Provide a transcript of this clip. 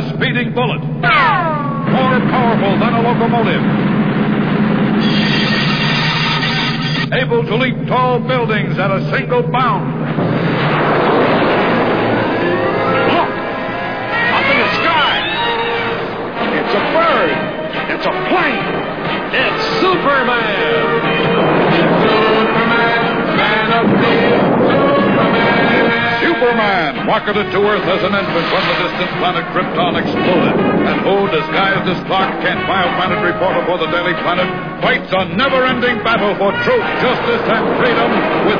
a speeding bullet. More powerful than a locomotive. Able to leap tall buildings at a single bound. Look! Up in the sky! It's a bird! It's a plane! It's Superman! Superman, man of steel, Superman, rocketed to Earth as an infant when the distant planet Krypton exploded. And who, disguised as Clark Kent, bioplanet reporter for the Daily Planet, fights a never-ending battle for truth, justice, and freedom